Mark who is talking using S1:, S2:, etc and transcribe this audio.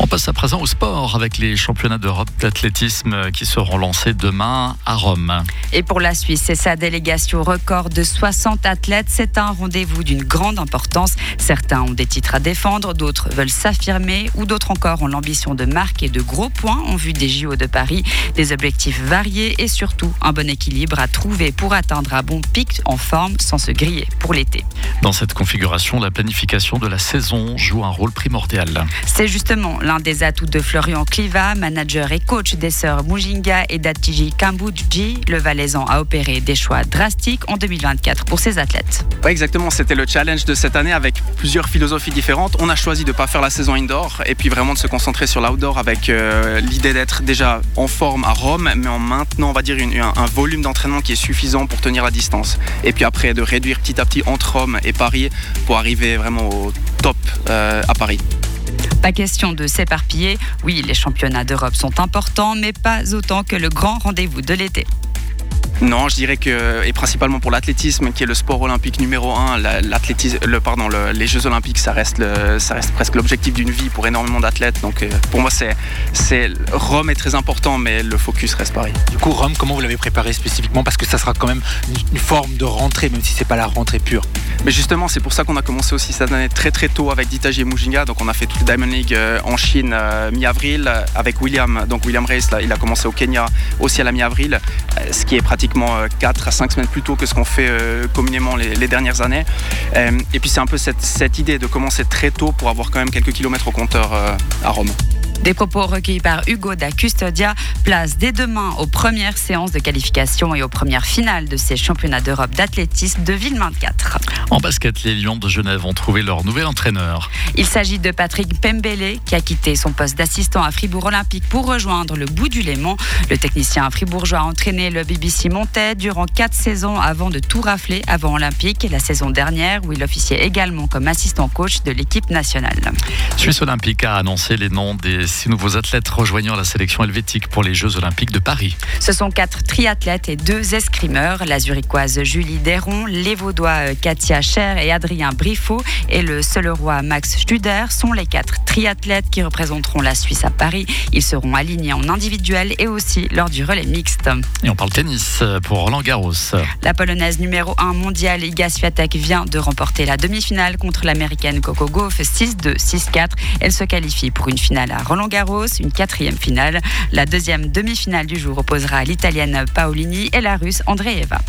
S1: passe à présent au sport avec les championnats d'Europe d'athlétisme qui seront lancés demain à Rome.
S2: Et pour la Suisse et sa délégation record de 60 athlètes, c'est un rendez-vous d'une grande importance. Certains ont des titres à défendre, d'autres veulent s'affirmer ou d'autres encore ont l'ambition de marquer de gros points en vue des JO de Paris. Des objectifs variés et surtout un bon équilibre à trouver pour atteindre un bon pic en forme sans se griller pour l'été.
S1: Dans cette configuration, la planification de la saison joue un rôle primordial.
S2: C'est justement l'un des atouts de Florian Kliva, manager et coach des sœurs Mujinga et d'Atiji Kambudji. Le Valaisan a opéré des choix drastiques en 2024 pour ses athlètes.
S3: Oui, exactement, c'était le challenge de cette année avec plusieurs philosophies différentes. On a choisi de ne pas faire la saison indoor et puis vraiment de se concentrer sur l'outdoor avec l'idée d'être déjà en forme à Rome, mais en maintenant, on va dire, un volume d'entraînement qui est suffisant pour tenir la distance. Et puis après, de réduire petit à petit entre Rome et Paris pour arriver vraiment au top à Paris.
S2: Pas question de s'éparpiller. Oui, les championnats d'Europe sont importants, mais pas autant que le grand rendez-vous de l'été.
S3: Non, je dirais que, et principalement pour l'athlétisme, qui est le sport olympique numéro 1, les Jeux Olympiques, ça reste presque l'objectif d'une vie pour énormément d'athlètes. Donc pour moi, Rome est très important, mais le focus reste Paris.
S4: Du coup, Rome, comment vous l'avez préparé spécifiquement? Parce que ça sera quand même une forme de rentrée, même si c'est pas la rentrée pure.
S3: Mais justement, c'est pour ça qu'on a commencé aussi cette année très très tôt avec Ditaji et Mujinga. Donc on a fait toute la Diamond League en Chine mi-avril avec William. Donc William Race, là, il a commencé au Kenya aussi à la mi-avril, ce qui est pratiquement 4 à 5 semaines plus tôt que ce qu'on fait communément les dernières années. Et puis c'est un peu cette idée de commencer très tôt pour avoir quand même quelques kilomètres au compteur à Rome.
S2: Des propos recueillis par Hugo da Custodia. Place dès demain aux premières séances de qualification et aux premières finales de ces championnats d'Europe d'athlétisme de Villeminte 4.
S1: En basket, les Lions de Genève ont trouvé leur nouvel entraîneur.
S2: Il s'agit de Patrick Pembele qui a quitté son poste d'assistant à Fribourg Olympique pour rejoindre le bout du Léman. Le technicien fribourgeois a entraîné le BBC Montais durant 4 saisons avant de tout rafler avant Olympique, la saison dernière où il officiait également comme assistant coach de l'équipe nationale.
S1: Suisse Olympique a annoncé les noms des 6 nouveaux athlètes rejoignant la sélection helvétique pour les Jeux Olympiques de Paris.
S2: Ce sont 4 triathlètes et 2 escrimeurs. La zurichoise Julie Deron, les Vaudois Katia Scher et Adrien Briffaut et le Seulerois Max Studer sont les 4 triathlètes qui représenteront la Suisse à Paris. Ils seront alignés en individuel et aussi lors du relais mixte.
S1: Et on parle tennis pour Roland Garros.
S2: La Polonaise numéro 1 mondiale Iga Swiatek vient de remporter la demi-finale contre l'Américaine Coco Gauff 6-2, 6-4. Elle se qualifie pour une finale à Roland Garros, une 4e finale. La 2e demi-finale du jour opposera l'Italienne Paolini et la Russe Andreeva.